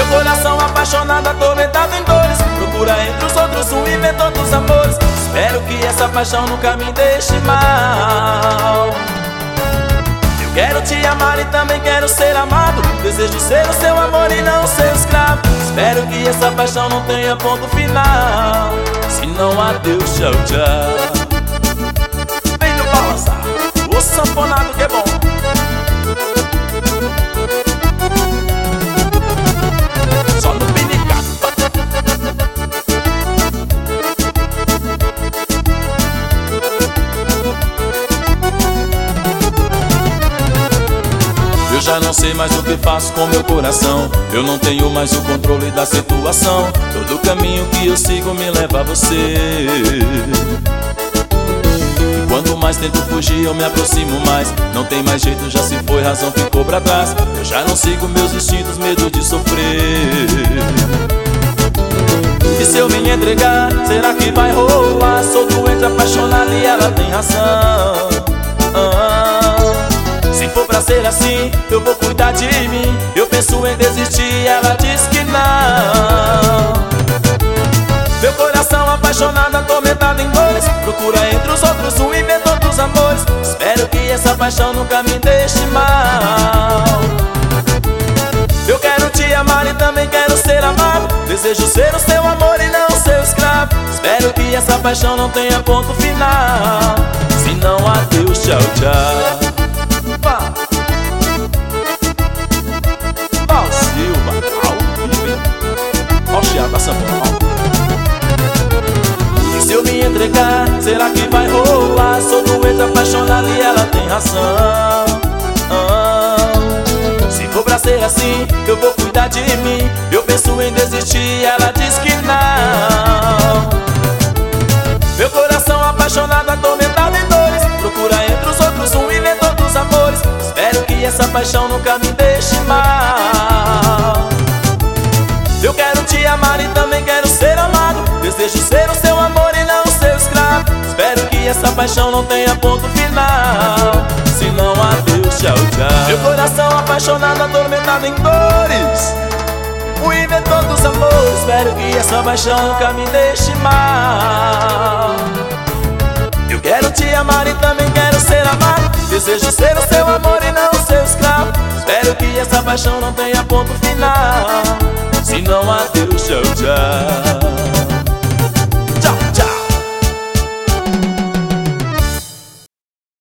coração apaixonado, atormentado em dores, procura entre os outros um inventor dos amores. Espero que essa paixão nunca me deixe mal. Eu quero te amar e também quero ser amado, desejo ser o seu amor e não o seu escravo. Espero que essa paixão não tenha ponto final, se não adeus, tchau, tchau. Vem no balançar, o sanfonado que é bom. Só no pinicado. Eu já não sei mais o que faço com meu coração, eu não tenho mais o controle da situação. Todo caminho que eu sigo me leva a você, e quanto mais tento fugir eu me aproximo mais. Não tem mais jeito, já se foi, razão ficou pra trás. Eu já não sigo meus instintos, medo de sofrer. E se eu me entregar, será que vai rolar? Sou doente, apaixonado e ela tem razão. Se for pra ser assim, eu vou cuidar de mim. Eu penso em desistir, ela diz que não. Meu coração apaixonado, atormentado em dores, procura entre os outros um inventor dos amores. Espero que essa paixão nunca me deixe mal. Eu quero te amar e também quero ser amado, desejo ser o seu amor e não o seu escravo. Espero que essa paixão não tenha ponto final, se não adeus, tchau, tchau. Paulo Silva, ao vivo. Ó o chiado da sanfona. E se eu me entregar, será que vai rolar? Sou doente, apaixonado e ela tem razão. Se for pra ser assim, eu vou cuidar de mim. Eu penso em desistir, ela diz que não. Meu coração apaixonado, atormentado em dores, procura entre os outros um inventor dos amores. Espero que essa paixão nunca me deixe mal. Eu quero te amar e também quero ser amado, desejo ser o seu amor e não o seu escravo. Espero que essa paixão não tenha ponto final, se não adeus, tchau, tchau. Meu coração apaixonado, atormentado em dores, o inventor dos amores. Espero que essa paixão nunca me deixe mal. Eu quero te amar e também quero ser amado, desejo ser o seu amor e não o seu escravo. Espero que essa paixão não tenha ponto final, se não adeus, tchau, tchau.